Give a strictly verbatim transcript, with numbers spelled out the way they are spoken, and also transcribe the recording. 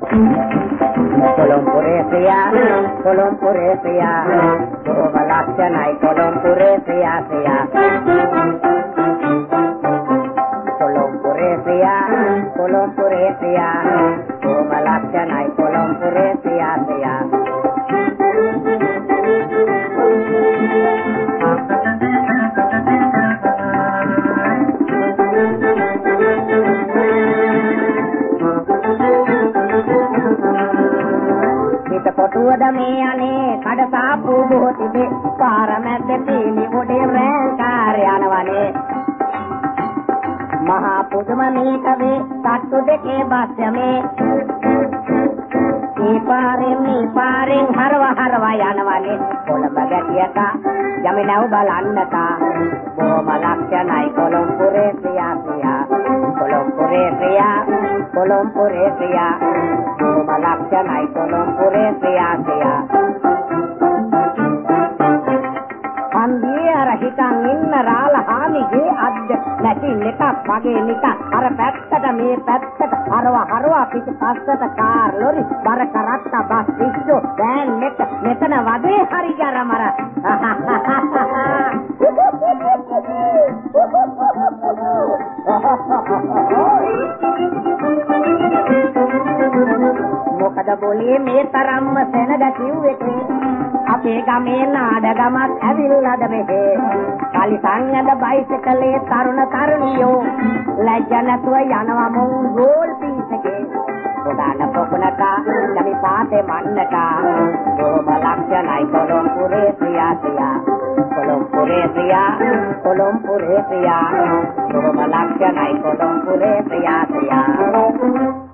Kolompuresia, Kolompuresia, Boma Lakshanai Kolompuresia, Kolompuresia, Kolompuresia, Boma Lakshanai Kolompuresia, කොටුවද මේ අනේ කඩසාපු බොහෝතිබේ පාරමැද්ද තීනි උඩේ රැංකාර යනවනේ මහා පුදුම මේකවේ සත්තු දෙකේ බස්යමේ මේ පාරෙන් මේ පාරෙන් හරව හරව යනවනේ කොළඹ ගැටියට යමිනව බලන්නට බොහොම ලක්ෂණයි කොළඹුරේසියා පියා කොළඹුරේසියා කොළඹුරේසියා බොහොම ලක්ෂණයි කොළඹුරේසියා පියා අන්දියේ අර හිතන් ඉන්න රාලහාමිගේ අද්ද නැති එකක් වගේ නිකන් අර පැත්තට මේ පැත්තට හරව හරව පිටිපස්සට කාර් ලොරි බර කරත්ත බස් පිස්සු දැන් මෙත මෙතන වගේ හරි ගරමර මොකද બોලේ මේ තරම්ම සෙනග කිව්වේ අපේ ගමේ නාඩගමක් ඇවිල්ලාද මෙහෙ කලි සංගද බයිසිකලේ තරුණ තරුණියෝ ලැජ්ජ නැතුව යනවා මොන් ගෝල් පීසකේ උදාන පොකුණට යමි පාතේ මන්නට බොහොම ලක්ෂණයි කොළඹුරේසියා සියා කොළඹුරේසියා කොළඹුරේසියා බොහොම ලක්ෂණයි කොළඹුරේසියා සියා